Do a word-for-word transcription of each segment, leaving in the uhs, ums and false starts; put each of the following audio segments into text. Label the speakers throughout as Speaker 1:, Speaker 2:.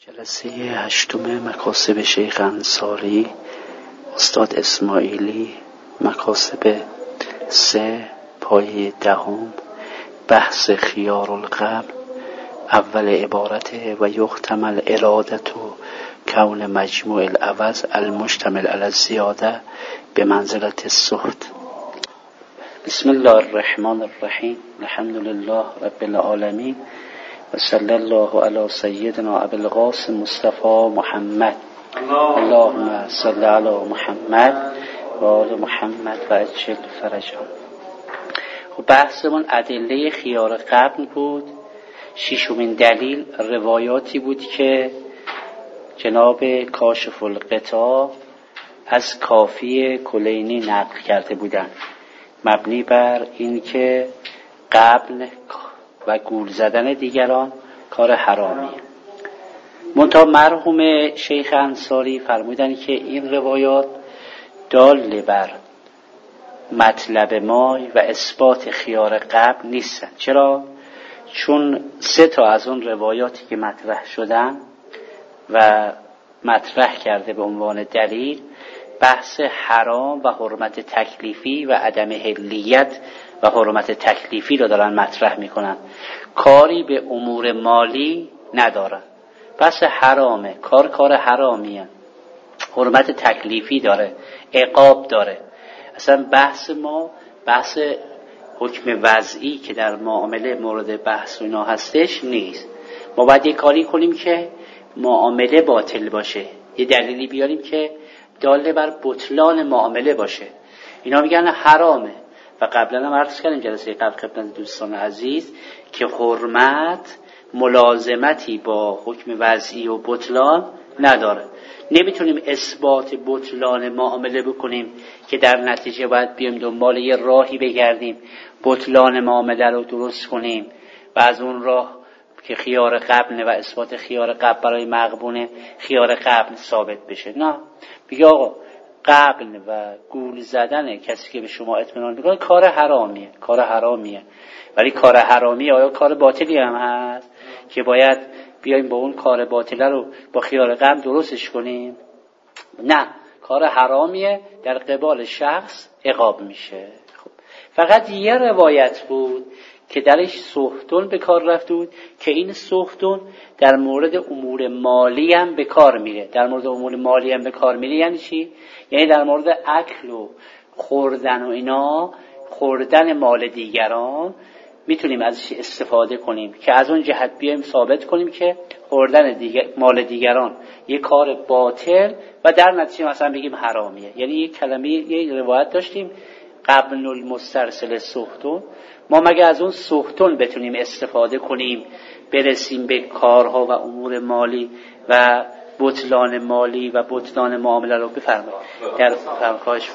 Speaker 1: جلسه هشتم مکاسب شیخ انصاری استاد اسماعیلی، مکاسب سه پایه دهم، بحث خیار القبل. اول عبارته و یحتمل ارادت و کون مجموع العوض المشتمل علی الزیاده به منزلت السحت. بسم الله الرحمن الرحیم. الحمد لله رب العالمین و صلی الله علی سیدنا ابی القاسم مصطفی محمد. اللهم صل علی محمد و آل محمد و عجل فرجهم. خب بحثمون ادله خیار قبل بود. ششمین دلیل روایاتی بود که جناب کاشف الغطا از کافی کلینی نقل کرده بودند، مبنی بر این که قبل و گول زدن دیگران کار حرامیه. منتها مرحوم شیخ انصاری فرمودن که این روایات دال بر مطلب ما و اثبات خیار قبل نیستن. چرا؟ چون سه تا از اون روایاتی که مطرح شدن و مطرح کرده به عنوان دلیل بحث حرام و حرمت تکلیفی و عدم حلیت و حرمت تکلیفی رو دارن مطرح میکنن، کاری به امور مالی ندارن. بحث حرامه، کار کار حرامیه، حرمت تکلیفی داره، عقاب داره. اصلا بحث ما بحث حکم وضعی که در معامله مورد بحث و اینا هستش نیست. ما باید یه کاری کنیم که معامله باطل باشه، یه دلیلی بیاریم که داله بر بطلان معامله باشه. اینا میگن حرامه. و قبلا هم عرض کردیم جلسه قبل خدمت دوستان عزیز که حرمت ملازمتی با حکم وضعی و بطلان نداره. نمیتونیم اثبات بطلان معامله بکنیم که در نتیجه باید بیایم دنبال یه راهی بگردیم بطلان معامله رو درست کنیم و از اون راه که خیار قبل و اثبات خیار قبل برای مغبونه خیار قبل ثابت بشه. نه، بگه آقا قبل و گول زدن کسی که به شما اطمینان میکنه کار حرامیه، کار حرامیه. ولی کار حرامیه آیا کار باطلی هم هست که باید بیایم با اون کار باطله رو با خیار قبل درستش کنیم؟ نه، کار حرامیه، در قبال شخص عقاب میشه. خب فقط یه روایت بود که درش سحتون به کار رفته بود که این سحتون در مورد امور مالی هم به کار میره. در مورد امور مالی هم به کار میره یعنی چی؟ یعنی در مورد اکل و خوردن و اینا، خوردن مال دیگران میتونیم ازش استفاده کنیم که از اون جهت بیایم ثابت کنیم که خوردن دیگر مال دیگران یه کار باطل و در نتیجه مثلا بگیم حرامیه. یعنی یه کلمه یه روایت داشتیم قبل المسترسل سحتون. ما مگه از اون سحتون بتونیم استفاده کنیم برسیم به کارها و امور مالی و بطلان مالی و بطلان معامله رو بفرمایید در فرمایش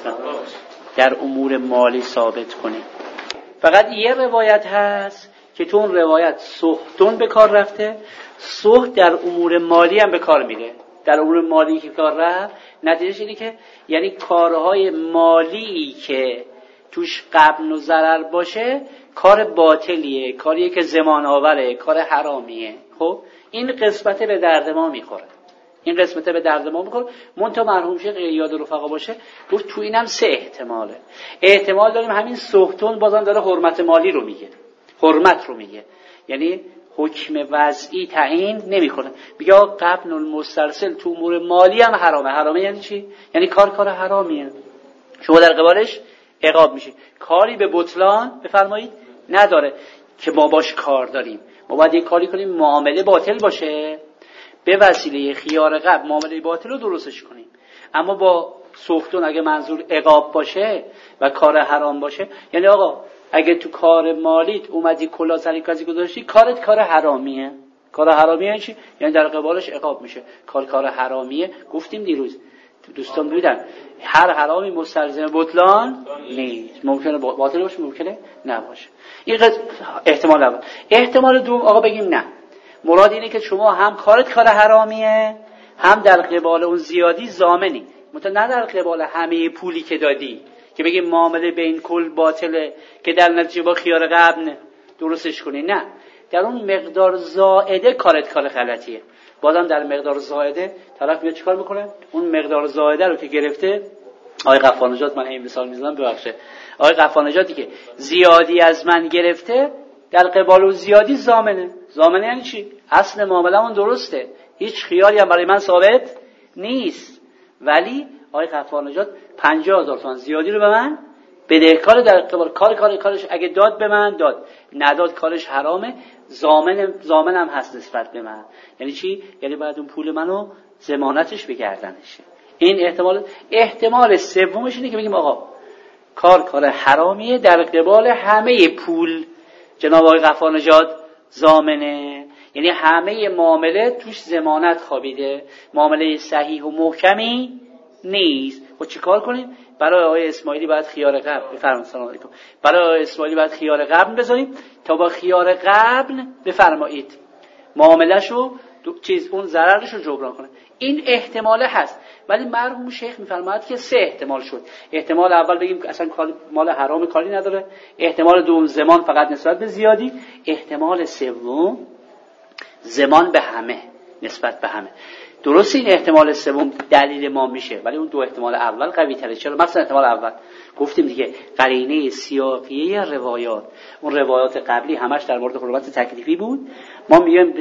Speaker 1: در امور مالی ثابت کنیم؟ فقط یه روایت هست که تو اون روایت سحتون به کار رفته. سحت در امور مالی هم به کار میره. در امور مالی که کار رفت نتیجهش اینه که یعنی کارهای مالی که توش غبن و ضرر باشه کار باطلیه، کاریه که زمان آوره، کار حرامیه. خب این قسمت به درد ما میخوره، این قسمت به درد ما میخوره. منتها مرحوم شیخ یاد رفقا باشه گفت تو اینم سه احتماله. احتمال داریم همین سحتون بازم داره حرمت مالی رو میگه، حرمت رو میگه، یعنی حکم وضعی تعیین نمیکنه. میگه قبل المسترسل تو امور مالی هم حرامه. حرامه یعنی چی؟ یعنی کار کار حرامیه، شما در قبالش عقاب میشه. کاری به بطلان بفرمایید نداره که ما باش کار داریم. ما باید یک کاری کنیم معامله باطل باشه، به وسیله خیار قبل معامله باطل رو درستش کنیم. اما با سحتون اگه منظور عقاب باشه و کار حرام باشه، یعنی آقا اگه تو کار مالیت اومدی کلا سری کسی گذاشتی کارت کار حرامیه. کار حرامیه یعنی چی؟ یعنی در قبالش عقاب میشه. کار کار حرامیه گفتیم دیروز دوستان بودن هر حرامی مستلزم بطلان نیست. ممکنه باطل باشه، ممکنه نباشه. این احتمال اول. احتمال دوم آقا بگیم نه، مراد اینه که شما هم کارت کار حرامیه هم در قبال اون زیادی ضامنی، مثلا نه در قبال همه پولی که دادی که بگیم معامله بین کل باطله که در نتیجه با خیار قبل درستش کنی. نه، در اون مقدار زائده کارت کار غلطیه. بازم در مقدار زائده طرف میاد چیکار میکنه؟ اون مقدار زائده رو که گرفته، آقای غفارنژاد، من این مثال میزنم ببخشید، آقای غفارنژادی که زیادی از من گرفته در قبال و زیادی ضامنه. ضامنه یعنی چی؟ اصل معامله‌مون درسته، هیچ خیالی هم برای من ثابت نیست، ولی آقای غفارنژاد پنجاه هزار تومان زیادی رو به من بدهکار در قبال کار کار کارش اگه داد به من داد، نداد کارش حرامه، ضامن ضامنم هست نسبت به من. یعنی چی؟ یعنی باید اون پول منو ضمانتش به گردنشه. این احتمال احتمال سومش اینه که بگیم آقا کار کار حرامیه، در قبال همه پول جناب آقای غفارنژاد ضامنه، یعنی همه معامله توش ضمانت خوابیده، معامله صحیح و محکمی نیست. خب چیکار کنیم؟ برای آقای اسماعیلی باید خیار قبل بفرمایید. سلام علیکم. برای آقای اسماعیلی باید خیار قبل بذاریم تا با خیار قبل بفرمایید معاملهشو چیز اون ضررشو جبران کنه. این احتماله هست، ولی مرحوم شیخ میفرماید که سه احتمال شد. احتمال اول بگیم اصلا مال حرام کاری نداره، احتمال دوم زمان فقط نسبت به زیادی، احتمال سوم زمان به همه نسبت به همه. درسته این احتمال سوم دلیل ما میشه، ولی اون دو احتمال اول قوی تره. چرا؟ مثلا احتمال اول گفتیم دیگه قرینه سیاقیه روایات، اون روایات قبلی همش در مورد حرمت تکلیفی بود، ما میگیم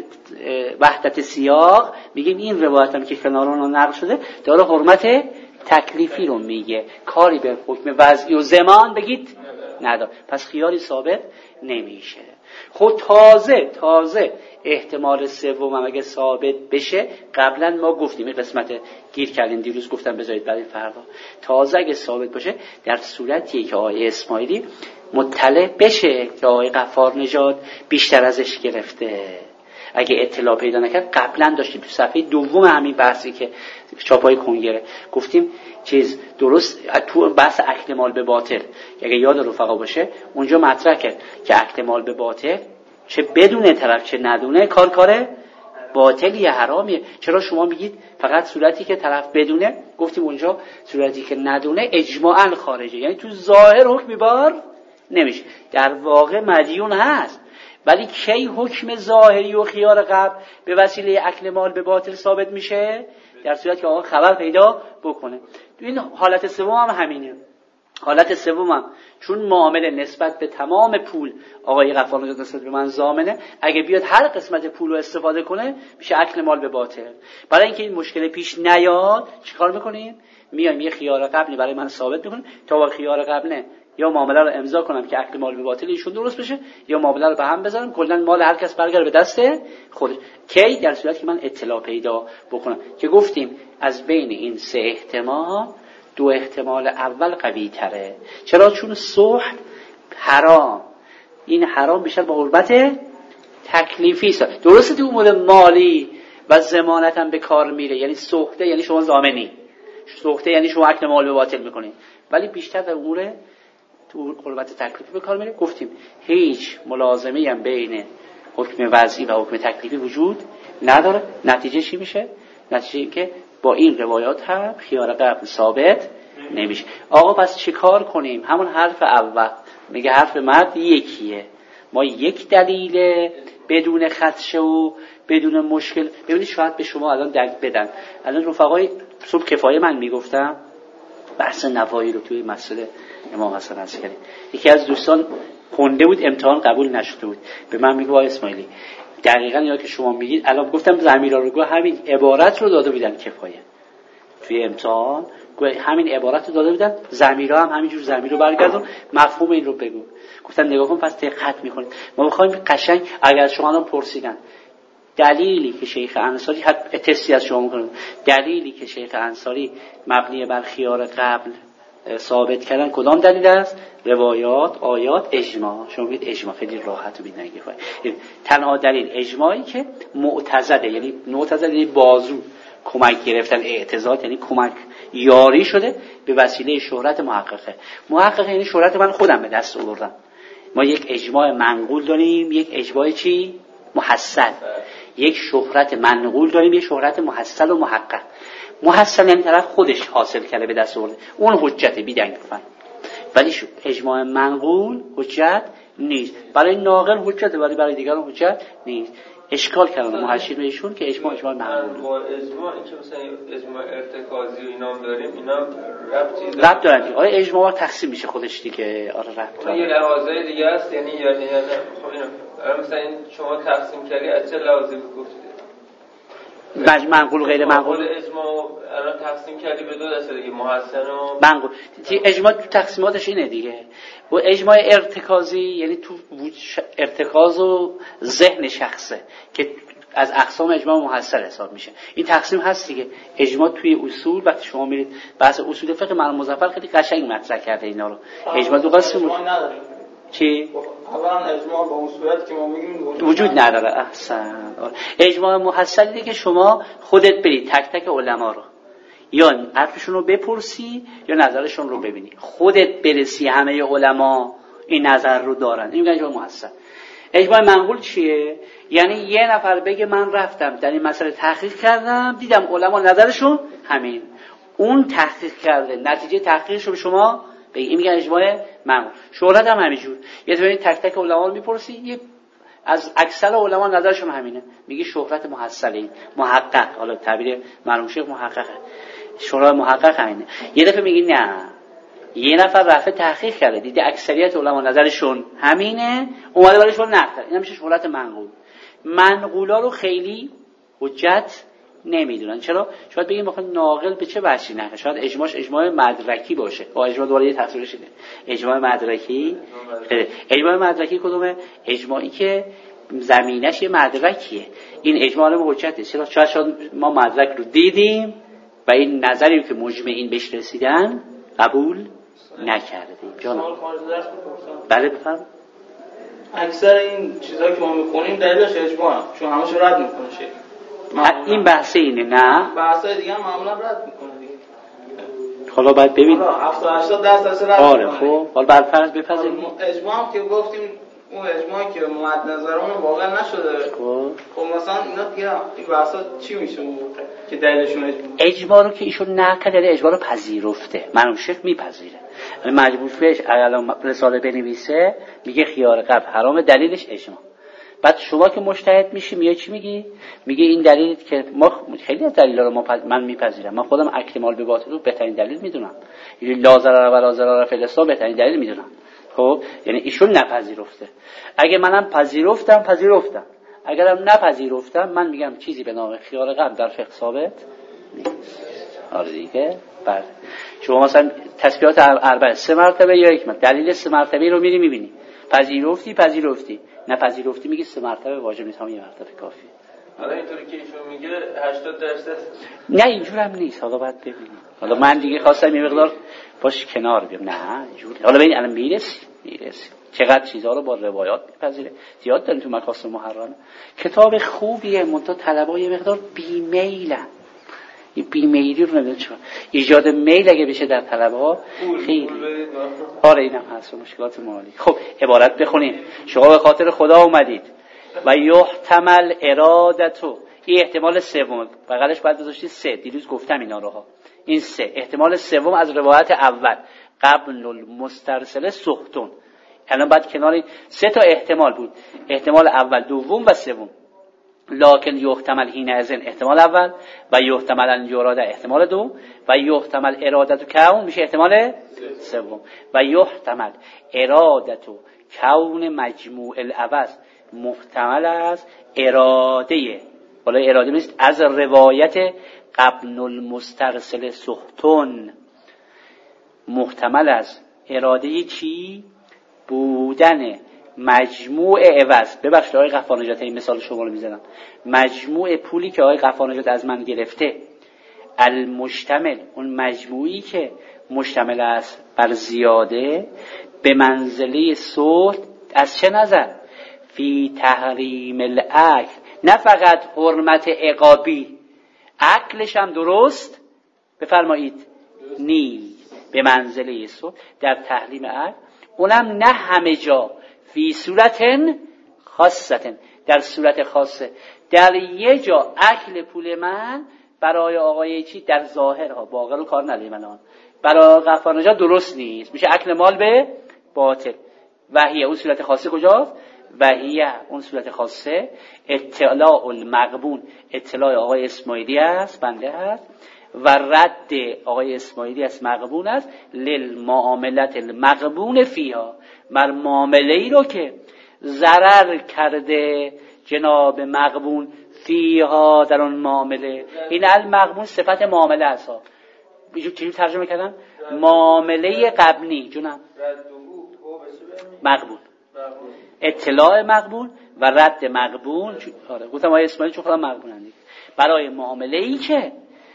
Speaker 1: وحدت سیاق، میگیم این روایت هم که کنار اون نقل شده داره حرمت تکلیفی رو میگه، کاری به حکم وضعی و زمان بگید نداره، پس خیاری ثابت نمیشه. خود تازه تازه احتمال سوم هم اگه ثابت بشه، قبلا ما گفتیم این قسمت گیر کردیم دیروز، گفتم بذارید برای فردا، تازه اگه ثابت باشه در صورتیه که آقای اسماعیلی مطلع بشه که آقای غفارنژاد بیشتر ازش گرفته. اگه اطلاع پیدا نکرد، قبلا داشتیم تو صفحه دوم همین بحثی که چاپای کنگره گفتیم چیز درست تو بحث اکل مال به باطل، اگه یاد رفقا باشه اونجا مطرح کرد که اکل مال به باطل چه بدون طرف چه ندونه کار کاره باطلیه، حرامیه. چرا شما میگید فقط صورتی که طرف بدونه؟ گفتیم اونجا صورتی که ندونه اجماعاً خارجه، یعنی تو ظاهر حکمی بار نمیشه، در واقع مدیون هست، ولی کی حکم ظاهری و خیار قبل به وسیله اکل مال به باطل ثابت میشه؟ در صورتی که آقا خبر پیدا بکنه. این حالت سوم هم همینه. حالت سوم هم چون معامله نسبت به تمام پول آقای غفارنژاد نسبت به من ضامنه، اگه بیاد هر قسمت پول رو استفاده کنه میشه اکل مال به باطل. برای اینکه این مشکل پیش نیاد چیکار میکنیم؟ میایم یه خیار قبلی برای من ثابت میکنیم تا با خیار قبله یا معامله رو امضا کنم که اکل مال به باطل ایشون درست بشه، یا معامله رو به هم بذارم کلا مال هر کس برگرده به دست خودش. کی؟ در صورتی که من اطلاع پیدا بکنم، که گفتیم از بین این سه احتمال دو احتمال اول قوی تره. چرا؟ چون صلح حرام، این حرام بیشتر با حرمت تکلیفی است. درسته تو امور مالی و ضمانت هم به کار میره، یعنی سوخته یعنی شما ضامنی، سوخته یعنی شما اکل مال به باطل میکنید، ولی بیشتر در امور تو حرمت تکلیفی به کار میره. گفتیم هیچ ملازمه‌ای هم بین حکم وضعی و حکم تکلیفی وجود نداره. نتیجه چی میشه؟ نتیجه این که با این روایات هم خیار قبل ثابت نمیشه. آقا پس چی کار کنیم؟ همون حرف اول میگه حرف مرد یکیه، ما یک دلیل بدون خدشه و بدون مشکل. ببینید شاید به شما الان درک بدن. الان رفقای صبح کفایه من میگفتم بحث نوایی رو توی مسئله امام حسن عسکری، یکی از دوستان خونده بود امتحان قبول نشده بود، به من میگه آقای اسماعیلی دقیقاً یا که شما میگید، الان گفتم ضمیرا رو گفت همین عبارت رو داده بودن کفایه توی امتحان، همین عبارت رو داده بودن، ضمیرا هم همینجور ضمیر رو برگردون مفهوم این رو بگو. گفتن نگاه کن پس دقت میکنید. ما میخوایم قشنگ اگر شما الان پرسیدن دلیلی که شیخ انصاری حتی تستی از شما میکنه، دلیلی که شیخ انصاری مبنی بر خیار قبل ثابت کردن کدام دلیل است؟ روایات، آیات، اجماع. شما بگید اجماع، خیلی راحت و بی‌نگی. تنها دلیل اجماعی که معتضده، یعنی معتضد یعنی بازو کمک گرفتن، اعتضاد یعنی کمک یاری شده به وسیله شهرت محققه. محققه یعنی شهرت من خودم به دست آوردم. ما یک اجماع منقول داریم، یک اجماع چی؟ محصل. یک شهرت منقول داریم، یک شهرت محصل و محقق. محصل یعنی طرف خودش حاصل کرده به دست آورده، اون حجت بیدنگ فن. ولی اجماع منقول حجت نیست. برای ناقل حجت، ولی برای دیگران حجت نیست. اشکال کردن محشرین ایشون که اجماع اجماع معقول.
Speaker 2: با اجماع این که مثلا اجماع ارتکازی و اینا هم داریم، اینا ربطی
Speaker 1: داره؟ ربط دارن. آره اجماع تقسیم میشه خودش دیگه. آره ربط داره.
Speaker 2: یه لحاظای دیگه است یعنی یعنی یعنی خب اینا مثلا این شما تقسیم کردی از چه لحاظی گفتید؟
Speaker 1: مج منقول و غیر منقول.
Speaker 2: اجماع الان تقسیم کردی به دو دسته دیگه، محسن و
Speaker 1: منقول. اجماع تو تقسیماتش اینه دیگه. و اجماع ارتکازی یعنی تو ارتکاز و ذهن شخصه که از اقسام اجماع محصل حساب میشه. این تقسیم هست دیگه. اجماع توی اصول وقتی شما میرید بحث اصول فقه مرحوم مظفر خیلی قشنگ مطرح کرده اینا رو. اجماع دو قسم
Speaker 3: نداره.
Speaker 1: چی؟
Speaker 3: اولا اجماع با اون صورت که ما میگیم
Speaker 1: وجود نداره. احسن. اجماع محصل دیگه که شما خودت برید تک تک علما رو یا حرفشون رو بپرسی یا نظرشون رو ببینی، خودت برسی همه علما این نظر رو دارن. این میگن اجماع محصل. اجماع منقول چیه؟ یعنی یه نفر بگه من رفتم در این مسئله تحقیق کردم دیدم علما نظرشون همین، اون تحقیق کرده نتیجه تحقیقش رو به شما بگی، این میگن اجماع منقول. شهرت هم همینجور. یه طوری تک تک علما رو میپرسی، یه از اکثر علما نظرشون همینه، میگی شهرت محصلین محقق، حالا تعبیر مرحوم شیخ محققه، شهرت محقق همینه. یه دفعه میگی نه یه نفر رفته تحقیق کرده دیده اکثریت علما نظرشون همینه، اومده برایشون نقد کرد، این میشه شهرت منقول. منقولا رو خیلی حجت نمیدونن. چرا؟ شاید بگیم مثلا ناقل به چه وجهی نقل، شاید اجماعش اجماع مدرکی باشه. با اجماع دوباره یه تفسیرش اینه. اجماع مدرکی اجماع مدرکی کدومه؟ اجماعی که زمینش یه مدرکیه. این اجماع رو حجته. چرا؟ چرا شاید ما مدرک رو دیدیم و این نظری که مجمعین بهش رسیدن قبول نکردیم. جان بله بفرمایید.
Speaker 3: اکثر این چیزایی که ما میخونیم دلیلش اجماع، چون همش رد میکنه شیخ.
Speaker 1: این بحث اینه. نه
Speaker 3: بحثای دیگه هم معمولا رد میکنه دیگه.
Speaker 1: حالا باید ببین
Speaker 3: حالا هفتاد هشتاد درصد رد
Speaker 1: آره خب حالا بر فرض بپذیریم
Speaker 3: اجماع هم که گفتیم اون اجماعی که مد نظرمون واقعا نشده. خب خب مثلا اینا دیگه این بحثا چی میشه که دلیلشون اجماع؟
Speaker 1: اجماع رو که ایشون نقد داره، اجماع رو پذیرفته. مرحوم شیخ میپذیره. مجبور فیش الان رساله بنویسه میگه خیار قبل حرام، دلیلش اجماع. بعد شما که مجتهد میشی میای چی میگی؟ میگه این دلیلی که ما خیلی از دلایل رو ما پز... من میپذیرم، من خودم اکل مال به باطل رو بهترین دلیل میدونم، لا ضرر ولا ضرار فی الاسلام بهترین دلیل میدونم. خب یعنی ایشون نپذیرفته. اگه منم پذیرفتم پذیرفتم، اگرم نپذیرفتم من میگم چیزی به نام خیار قبل در فقه ثابت نیست. آره دیگه. بله شما مثلا تسبیحات اربع سه مرتبه یا یک مرتبه، دلیل سه مرتبه رو میری میبینی، پذیرفتی پذیرفتی، نپذیرفتی میگی سه مرتبه واجب نیست، هم یه مرتبه کافیه.
Speaker 2: حالا اینطوری که ایشون میگه هشتاد درصد
Speaker 1: نه اینجور هم نیست. حالا باید ببینیم. حالا من دیگه خواستم یه مقدار باش کنار بیام. نه اینجوری. حالا ببین الان میرسی میرسی چقدر چیزا رو با روایات میپذیره. زیاد داریم تو مکاسب محرمه. کتاب خوبیه، منتها طلبا یه مقدار بیمیلن. این بیمیلی رو نمیدونم چرا ایجاد میل اگه بشه در طلبها خیلی آره اینم هست و مشکلات مالی. خب عبارت بخونیم. شما به خاطر خدا اومدید و یحتمل ارادتو، این احتمال سوم بغلش بعد گذاشتی سه، دیروز گفتم اینا رو ها. این سه احتمال سوم از روایت اول قبل المسترسله سختون. الان بعد کنار سه تا احتمال بود، احتمال اول دوم و سوم. لکن یحتمل حین ازن احتمال اول و یحتمل ان یراد احتمال دو و یحتمل ارادت کون میشه احتمال سوم و یحتمل ارادت کون مجموع العوض محتمل از اراده، حالا اراده نیست، از روایت قبل المسترسل سختون، محتمل از اراده چی؟ بودن مجموع عوض. ببخشید آقای غفار نژاد این مثال شما رو میزنم، مجموع پولی که آقای غفار نژاد از من گرفته، المشتمل، اون مجموعی که مشتمل است بر زیاده، به منزله صلح از چه نظر؟ فی تحریم الاکل، نه فقط حرمت عقابی، عقلش هم درست بفرمایید نیست، به منزله صلح در تحریم اکل، اونم نه همه جا، فی صورتن خاصتن، در صورت خاصه. در یه جا اکل پول من برای آقای چی در ظاهر ها باقی رو کار نداریم الان، برای غفار نژاد درست نیست، میشه اکل مال به باطل. وحیه اون صورت خاصه کجاست؟ وحیه اون صورت خاصه، اطلاع المغبون اطلاع آقای اسماعیلی است، بنده هست، و رد آقای اسماعیلی است مغبون است، للمعاملت المغبون فیها، بر معامله ای رو که ضرر کرده جناب مغبون فیها در اون معامله. این المغبون صفت معامله است ها. چجوری ترجمه کردن؟ معامله قبلی جونم مغبون، اطلاع مغبون و رد مغبون. آره گفتم آقای اسماعیلی چون خودم مغبونن دیگه. برای معامله ای که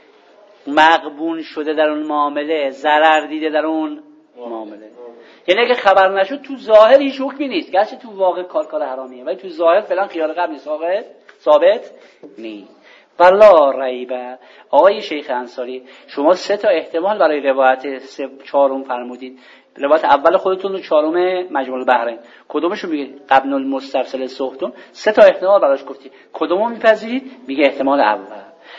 Speaker 1: مغبون شده در اون معامله، ضرر دیده در اون معامله. یعنی اگه خبر نشد تو ظاهر هیچ حکمی نیست، گرچه تو واقع کار کار حرامیه، ولی تو ظاهر فعلا خیال قبل نیست، ثابت ثابت نیست. ولا ریبه. آقای شیخ انصاری شما سه تا احتمال برای روایت سه چهارم فرمودید. روایت اول خودتون و چهارم مجموع البحرین، کدومشو میگید؟ قبن المسترسل سختون. سه تا احتمال براش گفتید، کدومو میپذیرید؟ میگه احتمال اول.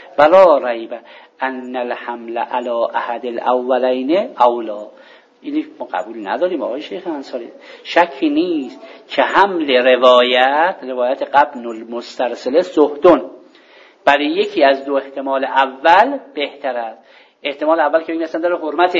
Speaker 1: ولا ریبه ان الحمل علی احد الاولین اولا. اینی ما قبول نداریم آقای شیخ انصاری. شکی نیست که حمل روایت روایت قبن المسترسل سختون برای یکی از دو احتمال اول بهتر است. احتمال اول که این اصلا داره حرمت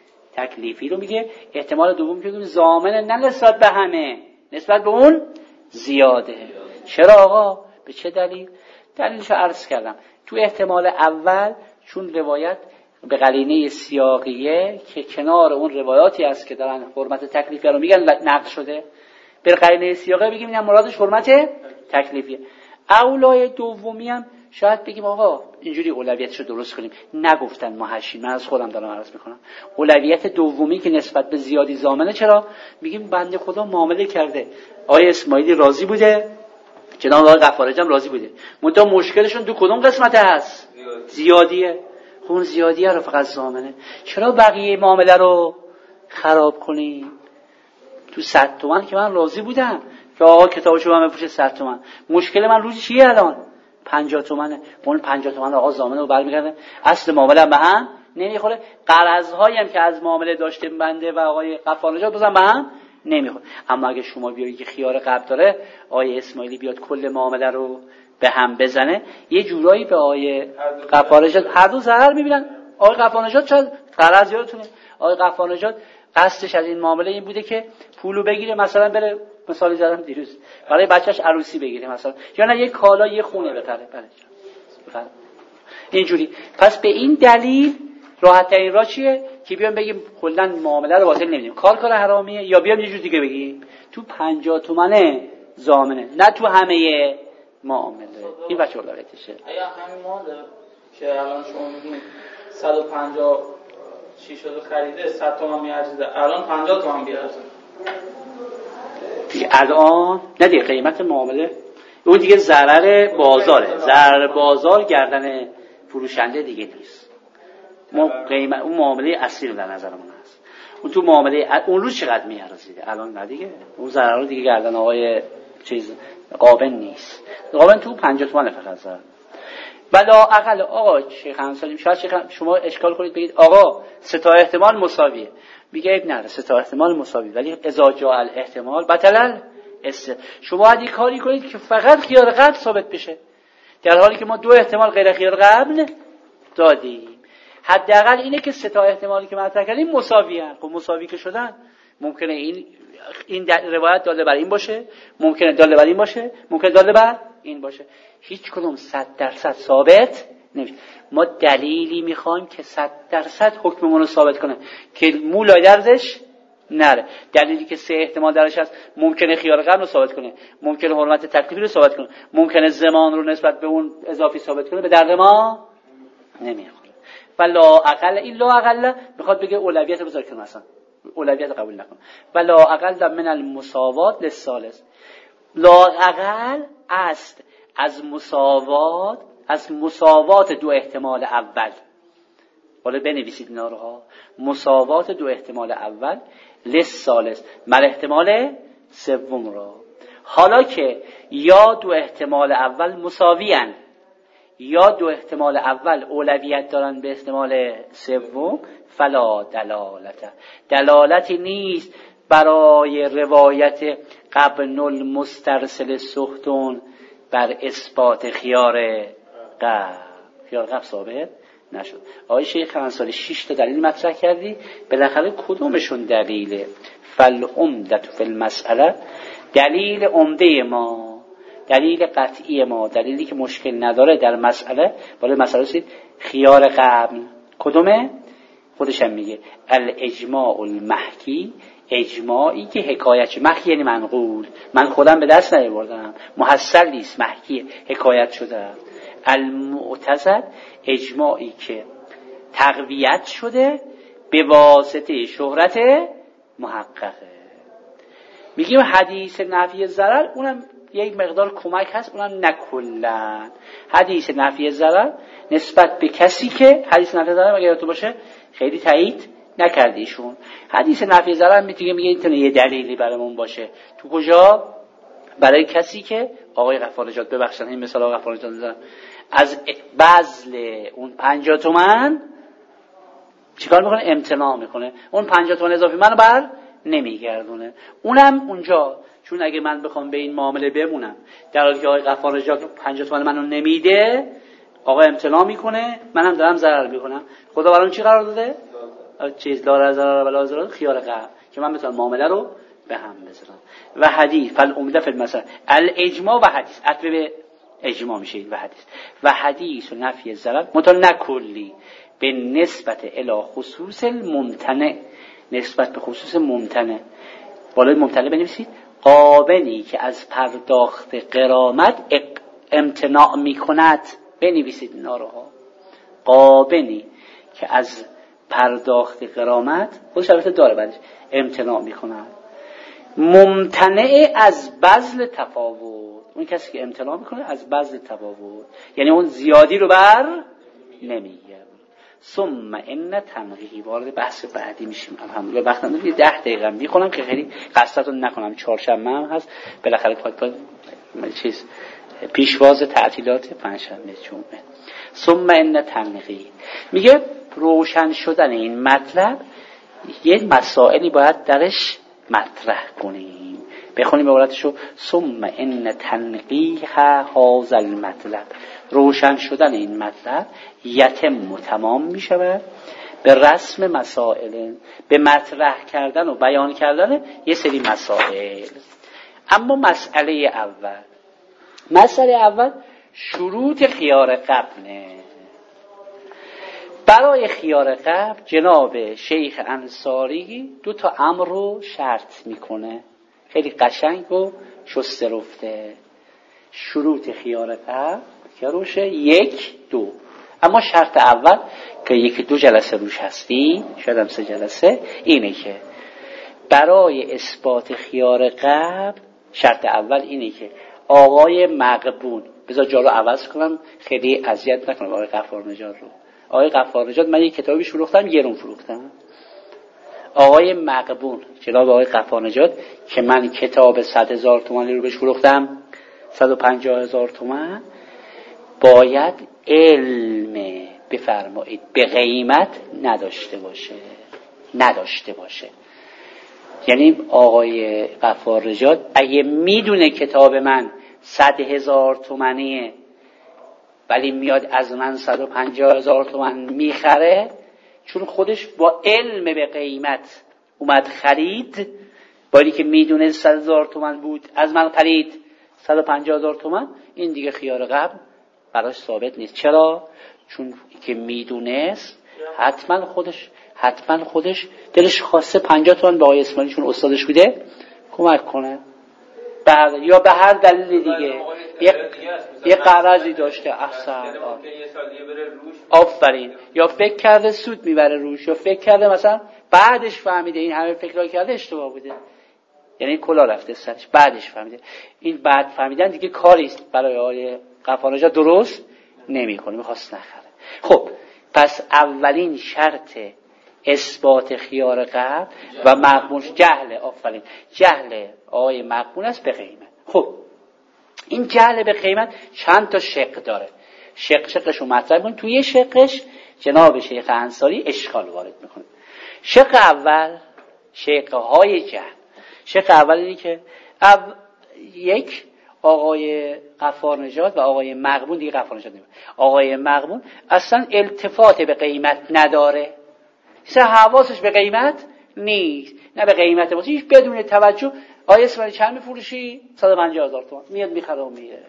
Speaker 1: تکلیفی رو میگه، احتمال دوم که ضامن نه نسبت به همه، نسبت به اون زیاده. چرا آقا؟ به چه دلیل؟ دلیلشو عرض کردم. تو احتمال اول چون روایت به قرینه سیاقیه که کنار اون روایاتی است که دارن حرمت تکلیفی رو میگن نقل شده، به قرینه سیاقیه بگیم اینم مرادش حرمت تکلیفیه. اولای دومی هم شاید بگیم آقا اینجوری اولویتشو درست کنیم، نگفتن محشین، من از خودم دارم عرض میکنم. اولویت دومی که نسبت به زیادی ضامنه، چرا؟ میگیم بنده خدا معامله کرده، آقای اسماعیلی راضی بوده، جناب آقای غفارجی هم راضی بوده، منتها مشکلشون تو کدوم قسمت هست؟ زیادیه. خون زیادیه رو فقط ضامنه، چرا بقیه معامله رو خراب کنیم؟ تو صد تومن که من راضی بودم که آقا کتابشو من بفروشه صد تومن، مشکل من روزی چیه الان؟ پنجاه تومنه. اون پنجاه تومن آقا ضامنه رو برمیگردن، اصل معامله به هم نمیخوره، قرض‌هایی هم که از معامله داشته بنده و آقای غفارنژاد بزن به هم نمیخوره. اما اگه شما بیاری که خیار قبل داره، آقای اسماعیلی بیاد کل معامله رو به هم بزنه، یه جورایی به آقای غفارنژاد هر دو ضرر میبینن. آقای غفارنژاد چه قرض یادتونه، آقای غفارنژاد قصدش از این معامله این بوده که پولو بگیره، مثلا بره، مثالی زدم دیروز، برای بچهش عروسی بگیره مثلا، یا نه یه کالا یه خونه بخره. بله اینجوری. پس به این دلیل راحت ترین راه چیه که بیام بگیم کلا معامله رو باطل نمیدیم، کار کار حرامیه، یا بیام یه جور دیگه بگیم تو پنجاه تومنه ضامنه، نه تو همه معامله. این بچه اولویتشه.
Speaker 3: اگه همین ماده که الان شما میگین صد و پنجاه چی شده خریده، صد تومن میارزیده، الان پنجاه تومن بیارزه
Speaker 1: دیگه، الان نه دیگه قیمت معامله اون دیگه ضرر بازاره، ضرر بازار گردن فروشنده دیگه نیست. ما قیمت اون معامله اصلی رو در نظرمون هست. اون تو معامله اون روز چقدر میارزیده، الان نه دیگه، اون ضرر رو دیگه گردن آقای چیز قابن نیست. قابن تو پنجاه تومن فقط ضرر. بلا اقل آقا شیخ انصاری شاید شیخ شما اشکال کنید بگید آقا سه تا احتمال مساویه، میگه اب نه سه تا احتمال مساوی، ولی اذا جاء الاحتمال بطل است. شما باید یک کاری کنید که فقط خیار قبل ثابت بشه، در حالی که ما دو احتمال غیر خیار قبل دادیم. حداقل اینه که سه تا احتمالی که مطرح کردیم مساوی ان. خب مساوی که شدن ممکنه این این روایت داله بر این باشه، ممکنه داله بر این باشه، ممکنه داله بر این باشه. هیچ کدوم صد درصد ثابت نمیشه. ما دلیلی میخوایم که صد درصد حکممون رو ثابت کنه که مولای درزش نره. دلیلی که سه احتمال درش هست، ممکنه خیار قبل رو ثابت کنه، ممکنه حرمت تکلیفی رو ثابت کنه، ممکنه زمان رو نسبت به اون اضافی ثابت کنه، به درد ما نمیخوره. ولا اقل این لا اقل میخواد بگه اولویت بذار کنه، مثلا اولویت قبول نکن. ولا اقل من المساوات للثالث، لا اقل است از مساوات، از مساوات دو احتمال اول. حالا بنویسید اینا رو ها، مساوات دو احتمال اول للثالث مر احتمال سوم را. حالا که یا دو احتمال اول مساویان یا دو احتمال اول اولویت دارن به احتمال سوم، فلا دلالت، دلالتی نیست برای روایت قبن المسترسل سختون بر اثبات خیار قبل. خیار قبل ثابت نشد. آقای شیخ انصاری شش تا دلیل مطرح کردی، بالاخره کدومشون دلیله؟ فالعمدة فی المسئله، دلیل عمده ما، دلیل قطعی ما، دلیلی که مشکل نداره در مسئله، بالا مسئله سید خیار قبل کدومه؟ خودش هم میگه الاجماع المحکی، اجماعی که حکایت، محکی یعنی منقول، من خودم به دست نیاوردم، محصل نیست، محکی حکایت شده. المعتزد، اجماعی که تقویت شده به واسطه شهرت محققه. میگیم حدیث نفی ضرر، اونم یک مقدار کمک هست، اونم نه کلا. حدیث نفی ضرر نسبت به کسی که حدیث نفی ضرر اگه یادتون باشه خیلی تایید نکردیشون. حدیث نفی ضرر میتونه میگه اینتونه یه دلیلی برامون باشه. تو کجا؟ برای کسی که آقای غفار نژاد، ببخشید این مثال آقای غفار نژاد میذارم، از بذل اون پنجاه تومن چیکار میکنه؟ امتناع میکنه. اون پنجاه تومن اضافی منو بر نمیگردونه. اونم اونجا چون اگه من بخوام به این معامله بمونم در حالی که آقای غفار نژاد پنجاه تومن منو نمیده، آقا امتناع میکنه، منم دارم ضرر میکنم. خدا برام چی قرار داده؟ چیز داره ضرر ولا ضرر، خیار قبل، که من بتونم معامله رو به هم بزنم. و حدیث فالعمده فی المسأله الاجماع و حدیث، عطف به اجماع میشه و حدیث. و حدیث و نفی ضرر متن نکلی به نسبت الی خصوص الممتنع، نسبت به خصوص ممتنع. بالای ممتنع بنویسید قابلی که از پرداخت غرامت امتناع میکند، بنویسید اینا رو ها. قابلی که از پرداخت غرامت خودش البته داره بعدش امتناع میکند، ممتنع از بذل تفاوت، اون کسی که امتناع میکنه از بذل تفاوت یعنی اون زیادی رو بر نمیگه. ثم ان تنقیح، وارد بحث بعدی میشیم. الحمدلله وقت ندارم، یه ده دقیقه میخونم که خیلی قصدتون نکنم. چهارشنبه هم هست بالاخره پاک چیز پیشواز تعطیلات پنجشنبه جمعه. ثم ان تنقیح میگه روشن شدن این مطلب یه مسائلی باید درش مطرح کنیم. بخونیم به عبارتشو ثم ان تنقیح هذا المطلب، روشن شدن این مطلب یتم تمام می شود به رسم مسائل، به مطرح کردن و بیان کردن یه سری مسائل. اما مسئله اول، مسئله اول شروط خیار قبله. برای خیار قبل جناب شیخ انصاری دو تا امر رو شرط میکنه، خیلی قشنگ و شسته رفته. شروط خیار قبل که روشه یک دو، اما شرط اول که یکی دو جلسه روش هستی، شاید هم سه جلسه، اینه که برای اثبات خیار قبل شرط اول اینه که آقای مغبون، بذار جالو عوض کنم خیلی اذیت نکنم آقای غفار نژاد رو. آقای غفار نژاد من یک کتابی فروختم، یه رون فروختم. آقای مغبون جناب آقای غفار نژاد که من کتاب صد هزار تومانی رو بهش فروختم صد و پنجاه هزار تومان، باید علم بفرمایید به قیمت نداشته باشه، نداشته باشه. یعنی آقای غفار نژاد اگه میدونه کتاب من صد هزار تومانیه ولی میاد از من صد و پنجاه هزار تومان میخره، چون خودش با علم به قیمت اومد خرید، باری که میدونه صد هزار تومان بود از من خرید صد و پنجاه هزار تومان، این دیگه خیار قبل براش ثابت نیست. چرا؟ چون که میدونست حتما خودش حتما خودش دلش خواسته پنجاه تومان به آقای اسماعیلی چون استادش بوده کمک کنه، بعد یا به هر دلیل دیگه یه یه قرضی داشته. احسن، آفرین. یا فکر کرده سود میبره روش، یا فکر کرده مثلا بعدش فهمیده این همه فکرها کرده اشتباه بوده، یعنی کلا رفته سرش، بعدش فهمیده. این بعد فهمیدن دیگه کاریست برای آقای غفار نژاد درست نمیکنه، میخواست نخره. خب پس اولین شرط اثبات خیار قبل و مقبول جهل، آفرین، جهل آقای مقبول است به قیمت. خب این جهل به قیمت چند تا شق داره، شق شقش رو مطرح کنیم. توی شقش جناب شیخ انصاری اشکال وارد میکنه. شق اول شقهای جهل. شق اول اینه که او یک آقای غفار نژاد و آقای مغبون، دیگه غفار نژاد نمید، آقای مغبون اصلا التفات به قیمت نداره، اصلا حواسش به قیمت نیست، نه به قیمت واسه هیچ، بدون توجه آقای اسماعیلی چند میفروشی؟ صد و پنجاه هزار تومان، میاد میخره و میره،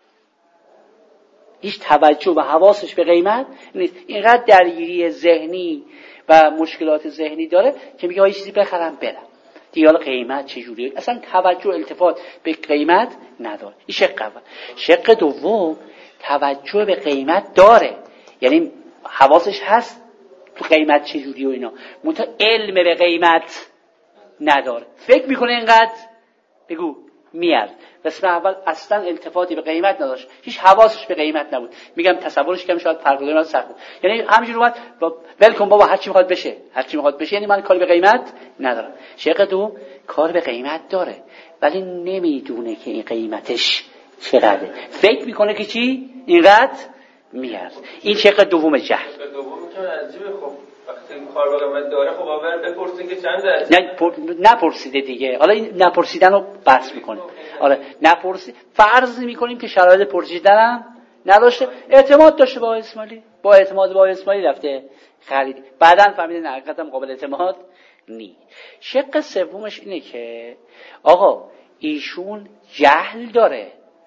Speaker 1: هیچ توجه و حواسش به قیمت نیست. اینقدر درگیری ذهنی و مشکلات ذهنی داره که میگه یه چیزی بخرم برم دیگه، حالا قیمت چجوریه، اصلا توجه التفات به قیمت نداره. این شق اول. شق دوم توجه به قیمت داره، یعنی حواسش هست تو قیمت چجوریه و اینا، منتها علم به قیمت نداره، فکر میکنه اینقدر بگو میارد. قسم اول اصلا التفاتی به قیمت نداشت، هیچ حواسش به قیمت نبود. میگم تصورش کنم شاید پردازش من سخت، یعنی همینجوری اومد ول کن بابا هر چی میخواد بشه، هر چی میخواد بشه، یعنی من کاری به قیمت ندارم. شق دو کار به قیمت داره ولی نمیدونه که این قیمتش چقدره، فکر میکنه که چی اینقدر میارد. این شق دوم جهل.
Speaker 2: دوم که عجیبه، خب وقتی کار به قیمت داره خب اول بپرسین که چند زد.
Speaker 1: نه پر... نپرسیده دیگه، حالا این نپرسیدن رو بحث میکنه. آره نپرسی، فرض میکنیم که شرایط پرسیدن هم نداشته، اعتماد داشته با اسماعیلی، با اعتماد با اسماعیلی رفته خرید، بعداً فهمیده نه حقیقتا قابل اعتماد نی. شق سومش اینه که آقا ایشون جهل داره،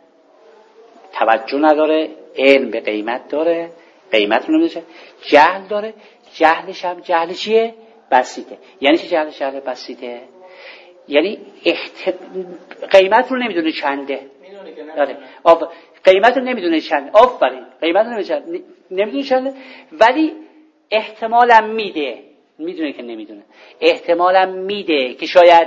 Speaker 1: توجه نداره، علم به قیمت داره، قیمت رو نمیدونه، جهل داره. جهلش هم جهل چیه؟ بسیطه. یعنی چه جهل جهل بسیطه؟ یعنی احت... قیمت رو نمیدونه چنده، داره آف... قیمت رو نمیدونه چنده، آفرین، قیمت رو نمیدونه نمیدونه چنده، ولی احتمالم میده، میدونه که نمیدونه، احتمالم میده که شاید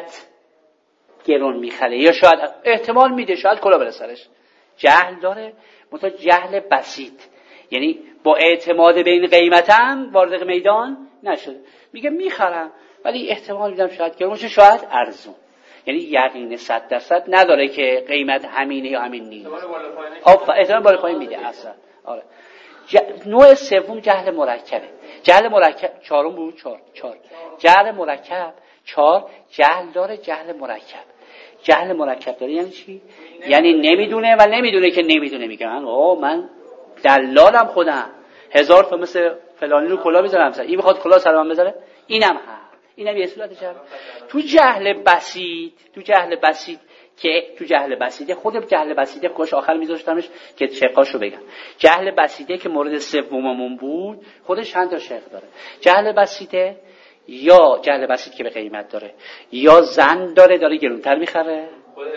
Speaker 1: گرون میخره، یا شاید احتمال میده شاید کلا بره سرش. جهل داره، منتها جهل بسیط، یعنی با اعتماد به این قیمتم وارد میدان نشده، میگه میخرم ولی احتمال میدم شاید گرون شه، شاید ارزون، یعنی یقین صد درصد نداره که قیمت همینه یا همین نیست، احتمال بالا پایین میده اصلا. آره. ج... نوع سوم جهل مرکبه. جهل مرکب چهارم بود، چهار چهار جهل مرکب چهار جهل داره، جهل مرکب. جهل مرکب داره یعنی چی؟ یعنی نمیدونه و نمیدونه که نمیدونه. میگه من اوه من دلالم خودم، هزار تا مثل فلانی رو کلا میذارم سر، این میخواد کلا سر من بذاره، اینم ها، اینم یه صورت جهل. تو جهل بسیط، تو جهل بسیط که تو جهل بسیطه، خود جهل بسیطه کاش آخر میذاشتمش که شقاشو بگم. جهل بسیطه که مورد سوممون بود خودش چند تا شق داره. جهل بسیطه یا جهل بسیط که به قیمت داره، یا زن داره داره گرونتر میخره.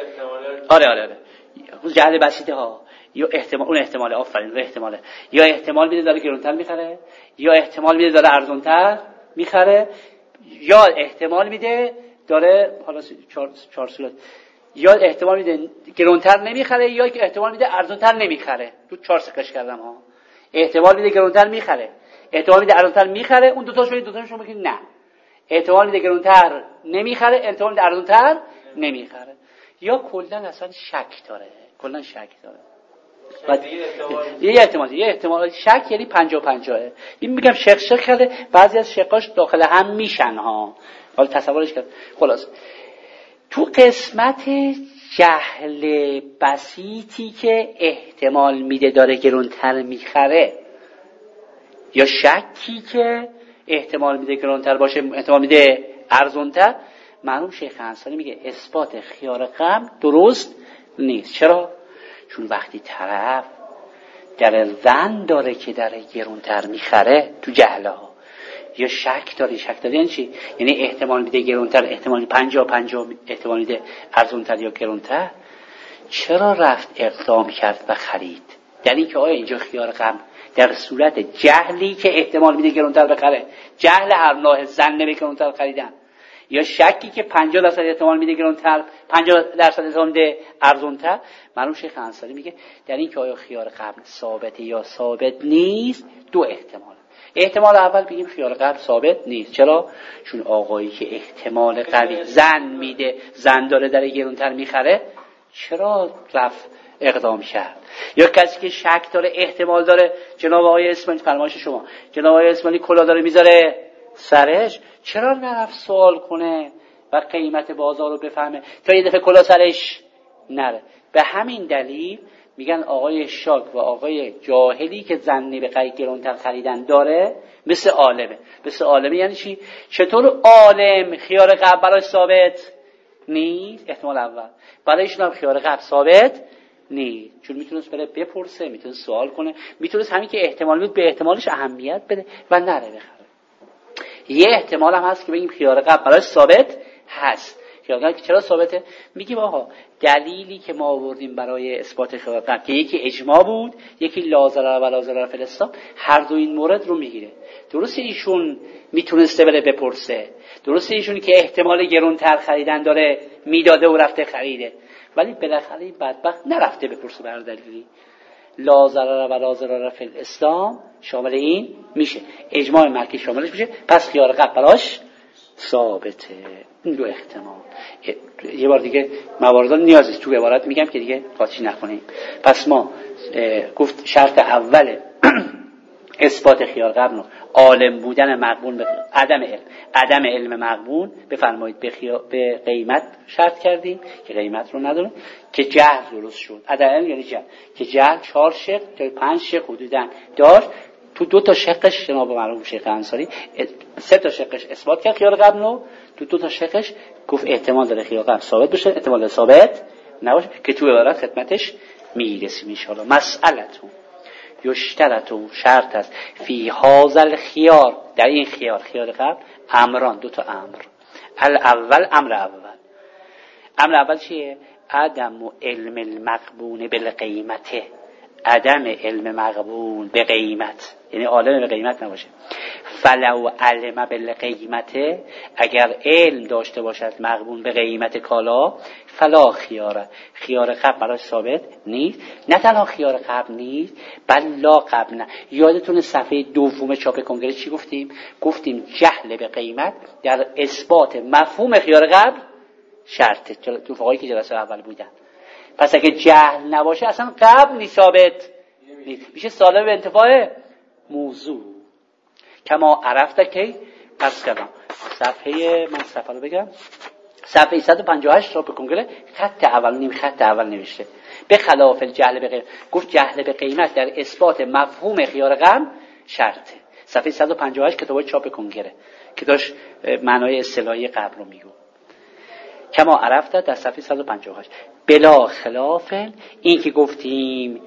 Speaker 1: آره آره آره جهل بسیطه ها، یا احتمال، اون احتمال آفرین، اون احتماله، یا احتمال میده داره گرونتر میخره، یا احتمال میده داره ارزونتر میخره، یا احتمال میده داره، حالا چهار چهار صورت، یا احتمال میده گرونتر نمیخره، یا احتمال میده ارزونتر نمیخره. تو چهار سقش کردم ها. احتمال میده گرونتر میخره، احتمال میده ارزونتر میخره، اون دو تاشو دو تاشو میگین نه. احتمال میده گرونتر نمیخره، احتمال میده ارزونتر نمیخره، یا کلا اصلا شک داره، کلا شک داره. بعد یه احتمال یه احتمال شک یعنی پنجاه پنجاه. این میگم شق شق کرده، بعضی از شقاش داخل هم میشن ها. حالا تصورش کرد. خلاص تو قسمت جهل بسیطی که احتمال میده داره گرونتر میخره، یا شکی که احتمال میده گرونتر باشه، احتمال میده ارزونتر، معلوم شیخ انصاری میگه اثبات خیار غم درست نیست. چرا؟ چون وقتی طرف در ظن داره که داره گرونتر میخره تو جهلها، یا شک داره، شک داره یعنی چی؟ یعنی احتمال میده گرونتر، احتمال پنجاه پنجاه، احتمال میده ارزونتر یا گرونتر، چرا رفت اقدام کرد و خرید؟ در این که آیا اینجا خیار غم در صورت جهلی که احتمال میده گرونتر بخره، جهل هر نوع، ظن به گرونتر خریدن، یا شکی که پنجاه درصد احتمال میده گرونتر، پنجاه درصد احتمال میده ارزونتر. معلوم شیخ انصاری میگه در این که آیا خیار قبل ثابت یا ثابت نیست، دو احتمال. احتمال اول بگیم خیار قبل ثابت نیست. چرا؟ چون آقایی که احتمال قوی زن میده، زن داره در گرونتر میخره، چرا رفت اقدام کرد؟ یا کسی که شک داره، احتمال داره، جناب آقای اسماعیلی، فرمایش شما، جناب آقای اسماعیلی کلا داره میذاره سرش، چرا نرفت سوال کنه و قیمت بازار رو بفهمه تا یه دفعه کلا سرش نره. به همین دلیل میگن آقای شاک و آقای جاهلی که زنی به قیمت گرانتر خریدن داره مثل عالمه. مثل عالمه یعنی چی؟ چطور عالم خیار قبل براش ثابت نیست؟ احتمال اول برای ایشون هم خیار قبل ثابت نیست، چون میتونست بره بپرسه، میتونست سوال کنه، میتونست همین که احتمال بود به احتمالش اهمیت بده و نره بخره. یه احتمال هم هست که بگیم خیار قبل براش ثابت هست. خیار قبل که چرا ثابته؟ میگیم آقا دلیلی که ما آوردیم برای اثبات خیار قبل که یکی اجماع بود، یکی لا ضرر و لا ضرر فی الاسلام، هر دو این مورد رو میگیره. درسته ایشون میتونسته بره بپرسه، درسته ایشون که احتمال گرونتر خریدن داره میداده و رفته خریده، ولی بالاخره این بدبخت نرفته بپرسه بر دلیلی. لا ضرر و لا ضرر فی الاسلام شامل این میشه، اجماع مکی شاملش میشه، پس خیار قبل براش ثابته. این دو احتمال. یه بار دیگه موارد نیازی تو عبارت میگم که دیگه قاطی نکنیم. پس ما گفت شرط اول اثبات خیار قبل عالم بودن مقبول به عدم علم، عدم علم مقبول بفرمایید به, خیا... به قیمت شرط کردیم که قیمت رو نداریم، که جهل درست شد. عدم علم یعنی جهل، که جهل چهار شق تا پنج شق حدوداً داشت. تو دو تا شقش جناب مرحوم شیخ انصاری سه تا شقش اثبات کرد خیار قبل رو، تو دو تا شقش گفت احتمال داره خیار قبل ثابت بشه، احتمال ثابت نباشه، که تو عبارت خدمتش میرسیم ان شاء الله. مسئله‌تون یشترطو شرط است فی هذا خیار، در این خیار خیار قبل امران، دو تا امر. الاول امر اول امر اول چیه؟ عدم علم المقبون بالقیمته، عدم علم مقبون به قیمت، یعنی عالم به قیمت نباشه. فلو علم بالقیمته، اگر علم داشته باشد مقبون به قیمت کالا، فلا خیاره، خیار قبل براش ثابت نیست. نه تنها خیار قبل نیست، بل لا قبل نه. یادتون صفحه دوم چاپ کنگره چی گفتیم؟ گفتیم جهل به قیمت در اثبات مفهوم خیار قبل شرطه، تو فقهایی که جلسه اول بودن. پس اگه جهل نباشه اصلا قبل نیست، ثابت نیست، میشه سالم به انتفاع موضوع. کما عرفت که پس کردم صفحه، من صفحه رو بگم، صفحه صد و پنجاه و هشت را بکن گره، خط اول نیم خط اول نوشته به خلاف الجهل به قیمت. گفت جهل به قیمت در اثبات مفهوم خیار قبل شرطه. صفحه صد و پنجاه و هشت کتاب چاپ کنگره که داشت معنای اصطلاحی قبل رو میگو. کما عرفت در صفحه صد و پنجاه و هشت بلا خلاف، این که گفتیم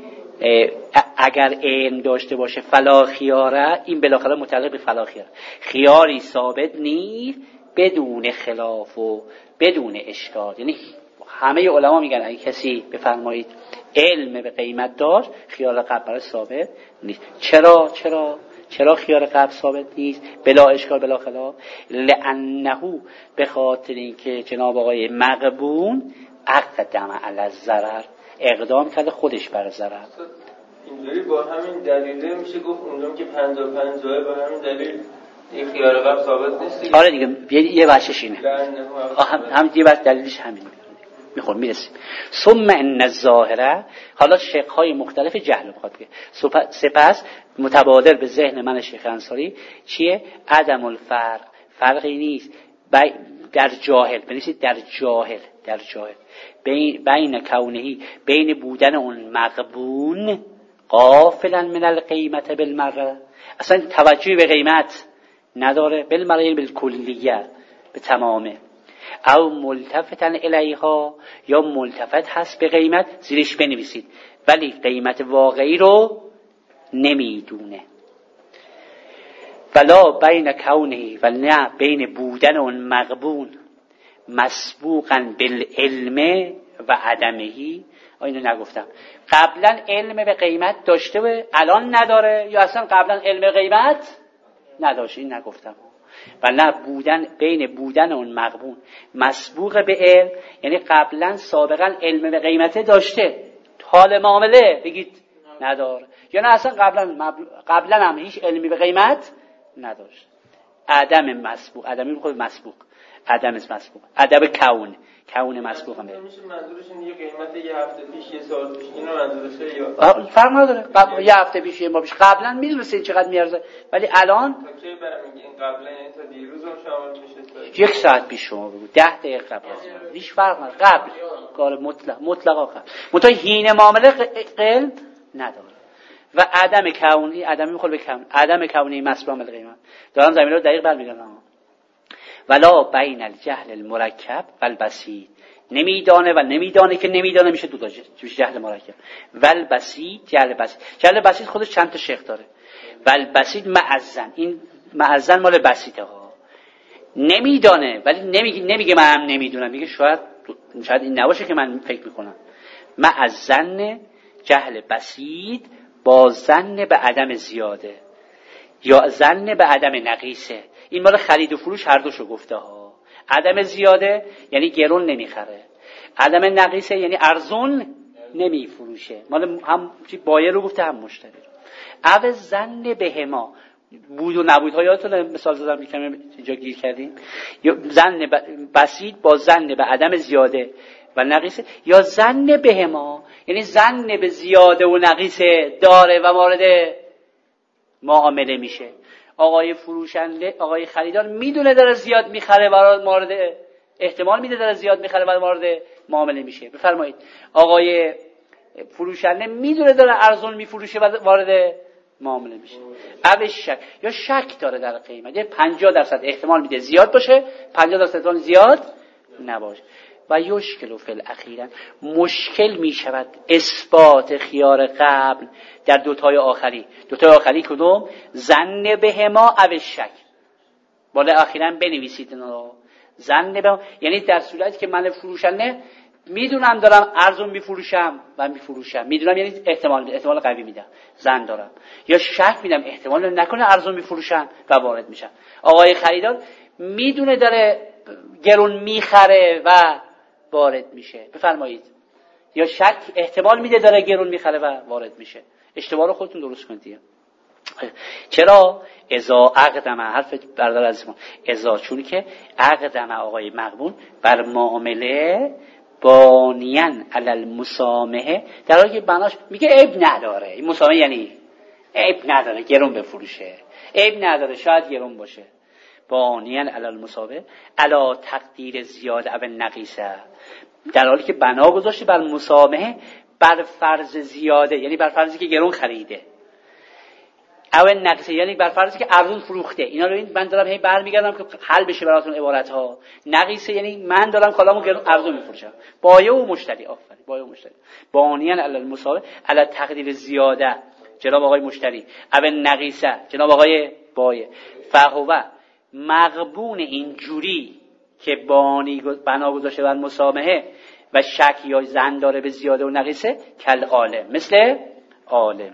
Speaker 1: اگر علم داشته باشه فلا خیاره، این بالاخره متعلق به فلا خیاره، خیاری ثابت نیست بدون خلاف و بدون اشکال. یعنی همه علما میگن اگه کسی بفرمایید علم به قیمت داشت خیار قبل براش ثابت نیست. چرا چرا چرا خیار قبل ثابت نیست بلا اشکال بلا خلاف؟ لانه، به خاطر اینکه جناب آقای مقبون اقدم علی الضرر، اقدام کرده خودش بر ضرر.
Speaker 2: اینجوری با همین دلیله میشه گفت اونجا که پنجاه پنجاه با همین دلیل این خیار قبل ثابت نیست.
Speaker 1: آره دیگه، یه, یه وجهش اینه. هم, هم یه وجه دلیلش همین میخوام میرسیم. ثم ان الظاهره، حالا شق‌های مختلف جهل بخواد بگه. سپس متبادر به ذهن من شیخ انصاری چیه؟ عدم الفرق، فرقی نیست در جاهل، بنویسید در جاهل، در جاهل بین بین کونهی، بین بودن اون مقبون غافلا من القیمت بالمره، اصلا توجهی به قیمت نداره، بالمره بالکلیه، به تمامه، او ملتفتا الیها، یا ملتفت هست به قیمت، زیرش بنویسید ولی قیمت واقعی رو نمیدونه. ولا بین کونه، و نه بین بودن اون مقبون مسبوقا بالعلم و عدمهی. اینو نگفتم قبلا علم به قیمت داشته و الان نداره، یا اصلا قبلا علم به قیمت نداشت، این نگفتم. و نه بودن بین بودن اون مقبون مسبوق به علم، یعنی قبلا سابقا علم به قیمت داشته، حال معامله بگید نداره، یا نه اصلا قبلا مبل... قبلا هم هیچ علمی به قیمت نداشت. عدم مسبوق، عدمی میخواد مسبوق، عدم مسبوق، ادب کون، کون مسبوق هم
Speaker 2: میشه منظورش اینه قیمت یه هفته پیش یه سال پیش اینو منظورشه یا
Speaker 1: فرق نداره؟ قبل یه هفته پیش یه ماه پیش قبلا میدونسته چقدر میارزه، ولی الان
Speaker 2: تا کی برام میگه این قبلا یعنی تا دیروز هم شامل میشه؟
Speaker 1: یک ساعت پیش شما بگو، ده دقیقه قبل از اون، هیچ فرق نداره. قبل کار مطلق مطلقا قبل متأ هین معامله قل نداره. و عدم کونی، عدمی میخواد به کون، عدم کونی مسبوق القیمت. دارم زمین رو دقیق برمیگردم. ولا بین الجهل المرکب والبسیط، نمیدانه و نمیدانه که نمیدانه میشه دو تا جهل مرکب. والبسیط، جهل بسیط، جهل بسیط خودش چند تا شق داره. والبسیط معزن، این معزن مال بسیطه ها، نمیدانه ولی نمیگه، نمیگه من هم نمیدونم، میگه شاید شاید این نباشه که من فکر میکنم. معزن جهل بسیط با ظن به عدم زیاده یا ظن به عدم نقیصه. این مال خرید و فروش هر دوشو گفته ها. عدم زیاده یعنی گرون نمیخره، عدم نقیصه یعنی ارزون نمیفروشه. مال هم بایع رو گفته هم مشتری رو. او ظن بهما، بود و نبودها یادتونه مثال زدم یکم اینجا گیر کردیم. یا ظن بسیط با ظن به عدم زیاده و نقیصه، یا ظن بهما یعنی ظن به زیاده و نقیصه داره و وارد معامله میشه. آقای فروشنده، آقای خریدار میدونه داره زیاد میخره و وارد، احتمال میده داره زیاد میخره و وارد معامله میشه. بفرمایید آقای فروشنده میدونه داره ارزون میفروشه و وارد معامله میشه. او شک، یا شک داره در قیمت، یه پنجاه درصد احتمال میده زیاد باشه، پنجاه درصد احتمال زیاد نباشه. و یشکل فی الاخیرا، مشکل میشود اثبات خیار قبل در دوتای آخری. دوتای آخری کدوم؟ ظن بهما او شک. بالا اخیراً بنویسید اینا. ظن بهما یعنی در صورتی که من فروشنده میدونم دارم ارزون میفروشم و میفروشم، میدونم یعنی احتمال احتمال قوی میدم، ظن دارم. یا شک میدم احتمال نکنه ارزون میفروشم و وارد میشم. آقای خریدار میدونه داره گرون میخره و وارد میشه. بفرمایید. یا شک احتمال میده داره گرون میخره و وارد میشه. اشتباه رو خودتون درست کنید. چرا؟ اذا اقدم، حرف برادر عزیزم، اذا چون که اقدم آقای مغبون بر معامله بانیان علی المسامحه، در حالی که بناش میگه عیب نداره. این مسامحه یعنی عیب نداره گرون بفروشه، عیب نداره شاید گرون باشه. بانیان علی المسامحه علی تقدیر زیاده او نقیصه، در حالی که بنا گذاشته بر مسامحه بر فرض زیاده، یعنی بر فرضی که گرون خریده، او نقیصه یعنی بر فرضی که ارزون فروخته. اینا رو این من دارم هی برمیگردم که حل بشه براتون عبارت ها. نقیصه یعنی من دارم کالامو گرون ارزون میفروشم. بایع و مشتری، آفرین، بایع و مشتری. بانیان علی المسامحه علی تقدیر زیاده، جناب آقای مشتری. او نقیصه، جناب آقای بایع. فهو مغبون اینجوری که بانی بنا گذاشته بر مسامحه و شک یا ظن داره به زیاده و نقیصه، کل عالم، مثل عالمه.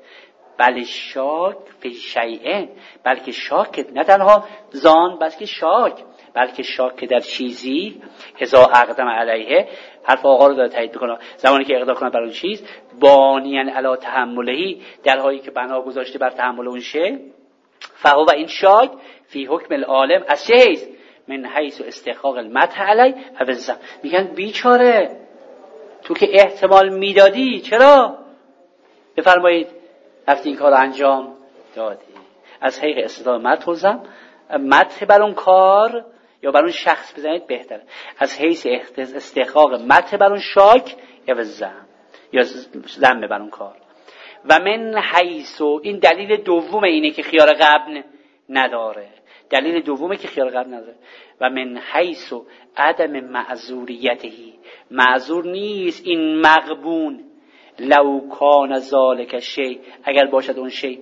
Speaker 1: بل شاک فی شیء، بلکه شاک نه تنها ظن بلکه شاک، بلکه شاک در چیزی اذا اقدم علیه، حرف آقا رو داره تایید میکنه، زمانی که اقدام کنه بر اون چیز، بانیان علی تحملهی، در حالی که بنا گذاشته بر تحمل اون شی، فهو و این شاک فی حکم العالم از چه حیث؟ من حیث استحقاق المدح علی او الذم. میگن بیچاره تو که احتمال میدادی چرا؟ بفرمایید رفتی این کار رو انجام دادی. از حیث استحقاق مدح و ذم، مدح بر اون کار یا بر اون شخص بزنید بهتره. از حیث استحقاق مدح بر اون شاک او ذم، یا ذم بر اون کار. و من حیث، این دلیل دوم اینه که خیار قبل نداره، دلیل دومه که خیار قبل نداره. و من حیث عدم معذوریتهی، معذور نیست این مغبون، لو کان ذالک شی، اگر باشد اون شی،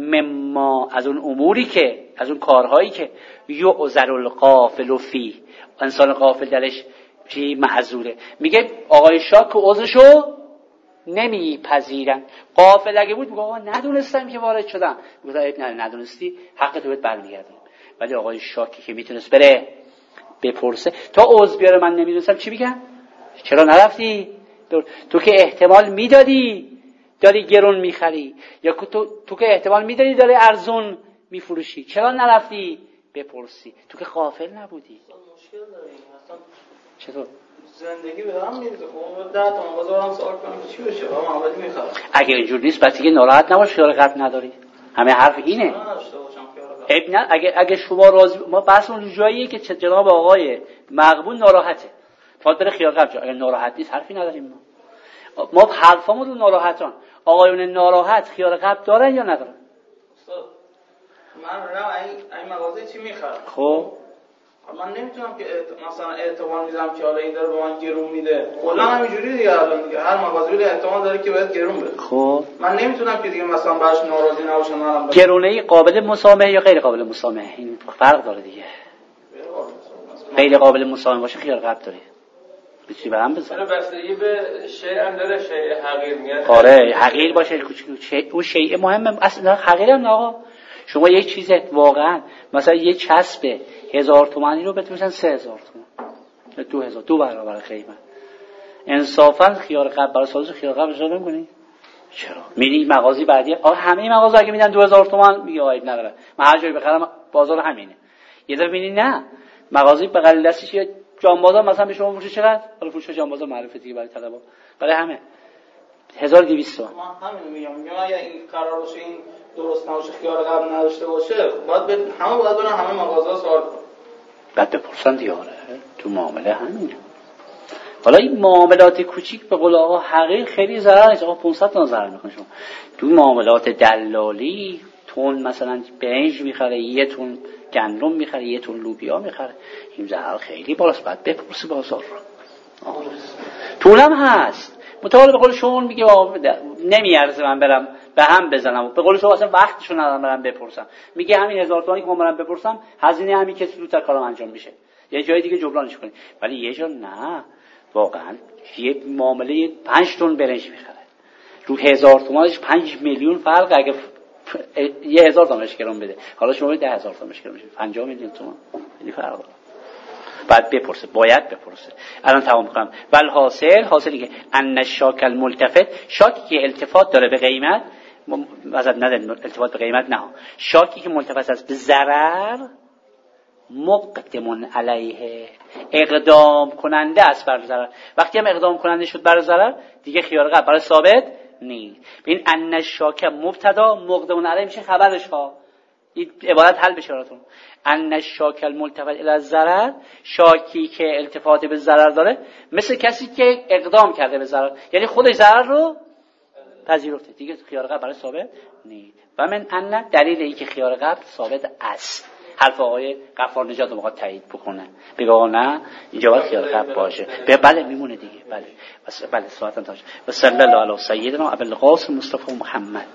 Speaker 1: مما از اون اموری که، از اون کارهایی که یعذر الغافل فی، انسان غافل درش چی معذوره. میگه آقای شاک که عذرشو نمیپذیرن. غافل اگه بود میگه آقا ندونستم که وارد شدم، میگه عیب نداره، ندونستی حق تو بهت برمیگردم. ولی آقای شاکی که میتونست بره بپرسه تا عذر بیاره من نمیدونستم، چی میگم؟ چرا نرفتی؟ تو که احتمال میدادی داری گرون میخری، یا تو تو که احتمال میدادی داری ارزون میفروشی، چرا نرفتی بپرسی. تو که غافل نبودی.
Speaker 3: مشکل داره این اصلا.
Speaker 1: چطور؟
Speaker 3: زندگی به هم میریزه. خب ده تا بازارم سوال کنم چی بشه؟ با محمدی میخوام.
Speaker 1: اگه اینجور نیست پس دیگه ناراحت نباش خیال قبل نداری. همه حرف اینه. اب نه اگه اگه شما راضی ما بحثمون جاییه که جناب آقای مقبول ناراحته. فقط بره خیال قبل. اگه ناراحت نیست حرفی نداریم ما. ما حرفامون رو ناراحتان. آقایون ناراحت خیال قبل دارن یا ندارن؟
Speaker 3: استاد من راه این این مغازه چی میخرم؟
Speaker 1: خب
Speaker 3: من نمیتونم که مثلا احتمال میذارم که حالا این داره به من گرون میده. کلا همینجوری دیگه الان دیگه هر مغازه‌ای احتمال داره که بهت گرون بده.
Speaker 1: خب
Speaker 3: من نمیتونم که دیگه مثلا باش ناراضی نباشم منم.
Speaker 1: گرونه‌ای قابل مسامحه یا غیر قابل مسامحه؟ این فرق داره دیگه. غیر قابل مسامحه باشه خیال قبل داره. چی به هم بزن؟
Speaker 2: آره بستگی به شیء هم داره، شیء حقیر میاد.
Speaker 1: آره حقیر باشه کوچیک شیء اون شیء مهمه اصلا حقیر هم آقا. شما یک چیز واقعا مثلا یه چسب هزار تومانی رو بتونن سه هزار تومان دو هزار دو برابر قیمت. انصافا خیار قبل برای سازش خیار قبل اجرا نمی‌کنی؟ چرا؟ میری مغازه بعدی آ همه مغازه اگه میدن دو هزار تومان میگه عیب نداره. من هر جایی بخرم بازار همینه. یه دفعه میبینی نه مغازه بغل دستش یه جان بازار مثلا به شما فروشه چقدر؟ حالا فروش جان بازار معرفه دیگه برای طلبا. برای همه هزار و دویست تومان.
Speaker 3: من همین میگم میگم اگه این قرار باشه این درست نباشه خیار قبل نداشته باشه باید به همه باید برن همه مغازه‌ها سوال کنن.
Speaker 1: بعد بپرسن دیگه آره تو معامله همینه. حالا این معاملات کوچیک به قول آقا حقیر خیلی ضرر نیست. آقا پانصد تا ضرر میکنه شما. تو معاملات دلالی تون مثلا برنج میخره، یه تون گندم میخره، یه تون لوبیا میخره، این ضرر خیلی بالاست. بعد بپرسی بازار رو. طولم هست. متعال به قول شما میگه نمیارزه من برم به هم بزنم. به قول شما اصلا وقتشو ندارم برم بپرسم. میگه همین هزار تومانی که من برم بپرسم هزینه همین که زودتر کارم انجام میشه. یه جای دیگه جبرانش کنی. ولی یه جا نه. واقعا یه معامله پنج تن برنج میخره. رو هزار تومانش پنج میلیون فرق. اگه یه هزار تومانش گرون بده حالا شما ده هزار تومانش گرون میشه پنجاه میلیون تومان. خیلی فرق داره. بعد بپرسه باید بپرسه. الان تمام کنم. ول حاصل حاصلی که ان الشاک الملتفت شاکی که التفات داره به قیمت مثلا نداره التفات به قیمت نه شاکی که ملتفت است به ضرر مقدم علیه اقدام کننده است بر ضرر. وقتی هم اقدام کننده شد بر ضرر دیگه خیار قبل برای ثابت نیست. ببین ان الشاک مبتدا مقدم علیه میشه خبرش ها. این عبارت حل بشه براتون. ان الشاک الملتفت الی الضرر شاکی که التفات به ضرر داره مثل کسی که اقدام کرده به ضرر یعنی خودش ضرر رو پذیرفته دیگه خیار قبل برای ثابت نیست. و من ان دلیل این که خیار قبل ثابت است. حرف آقای غفار نژاد رو میخواد تایید بکنه. بگه آقا نه اینجا باید خیار قبل باشه. بله میمونه دیگه. بله بس بله ساعتم تاش. و صلی الله علی سیدنا ابوالقاسم مصطفی محمد.